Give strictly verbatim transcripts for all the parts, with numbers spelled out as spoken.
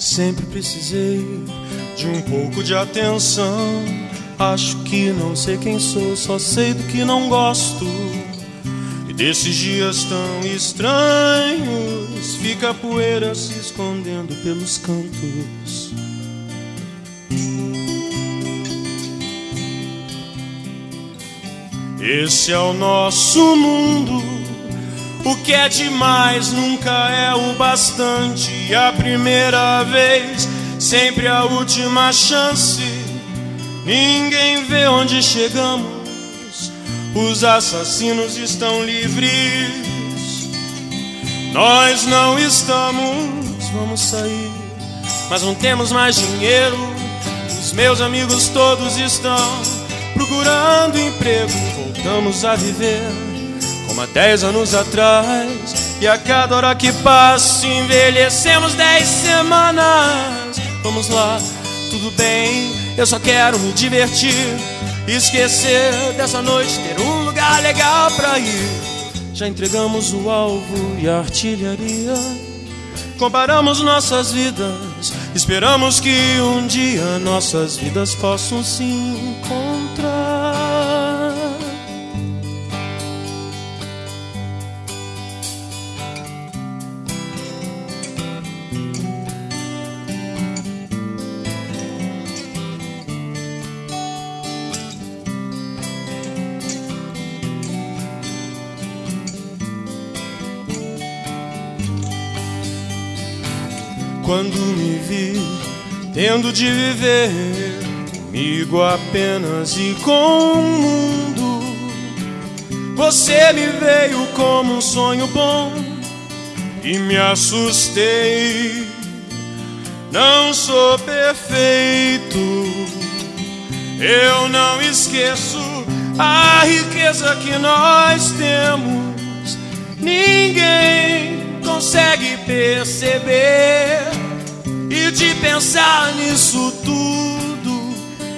Sempre precisei de um pouco de atenção. Acho que não sei quem sou, só sei do que não gosto. E desses dias tão estranhos, fica a poeira se escondendo pelos cantos. Esse é o nosso mundo. O que é demais nunca é o bastante. A primeira vez, sempre a última chance. Ninguém vê onde chegamos. Os assassinos estão livres. Nós não estamos. Vamos sair, mas não temos mais dinheiro. Os meus amigos todos estão procurando emprego. Voltamos a viver como há dez anos atrás. E a cada hora que passa envelhecemos dez semanas. Vamos lá, tudo bem, eu só quero me divertir, esquecer dessa noite, ter um lugar legal pra ir. Já entregamos o alvo e a artilharia. Comparamos nossas vidas, esperamos que um dia nossas vidas possam se encontrar. Quando me vi tendo de viver comigo apenas e com o mundo, você me veio como um sonho bom e me assustei. Não sou perfeito, eu não esqueço a riqueza que nós temos. Ninguém consegue perceber. E de pensar nisso tudo,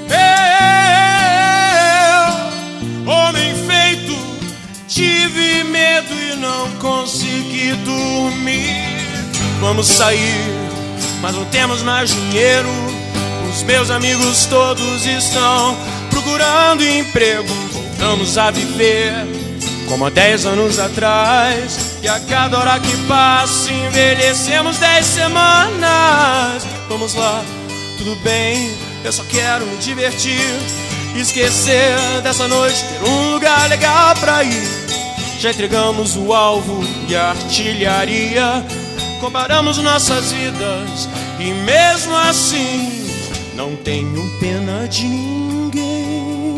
eu, homem feito, tive medo e não consegui dormir. Vamos sair, mas não temos mais dinheiro. Os meus amigos todos estão procurando emprego. Voltamos a viver como há dez anos atrás. E a cada hora que passa envelhecemos dez semanas. Vamos lá, tudo bem, eu só quero me divertir, esquecer dessa noite, ter um lugar legal pra ir. Já entregamos o alvo e a artilharia. Comparamos nossas vidas e mesmo assim não tenho pena de ninguém.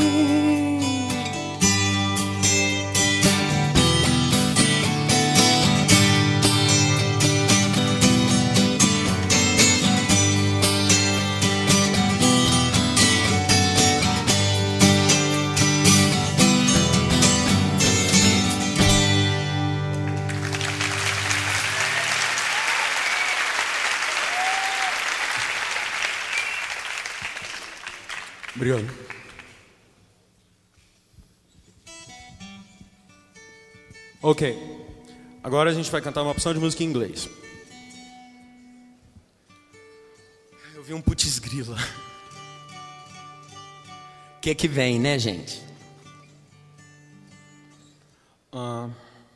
Obrigado. Ok, agora a gente vai cantar uma opção de música em inglês. Eu vi um putz grila. O que que vem, né, gente? Uh,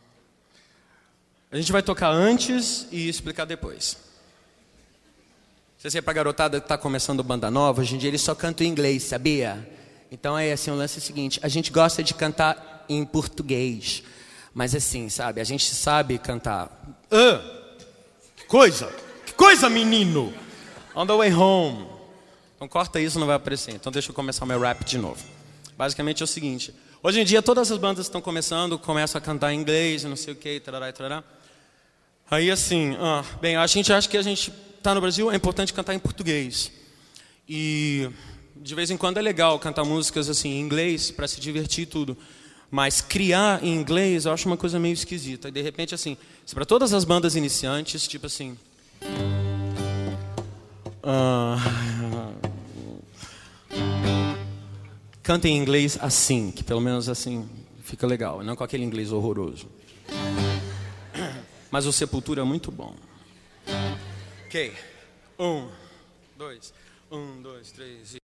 a gente vai tocar antes e explicar depois. Se você é pra garotada que tá começando banda nova, hoje em dia eles só cantam em inglês, sabia? Então é assim, o lance é o seguinte, a gente gosta de cantar em português, mas assim, sabe, a gente sabe cantar. Ah, que coisa, que coisa, menino! On the way home. Então corta isso, não vai aparecer. Então deixa eu começar o meu rap de novo. Basicamente é o seguinte, hoje em dia todas as bandas estão começando, começam a cantar em inglês, não sei o que, tarará e tarará. Aí assim, ah, bem, a gente acha que a gente tá no Brasil, é importante cantar em português. E de vez em quando é legal cantar músicas assim em inglês para se divertir e tudo. Mas criar em inglês eu acho uma coisa meio esquisita. E de repente assim, se para todas as bandas iniciantes, tipo assim, uh, cantem em inglês assim, que pelo menos assim fica legal, não com aquele inglês horroroso. Mas o Sepultura é muito bom. Ok. Um, dois, um, dois, três e...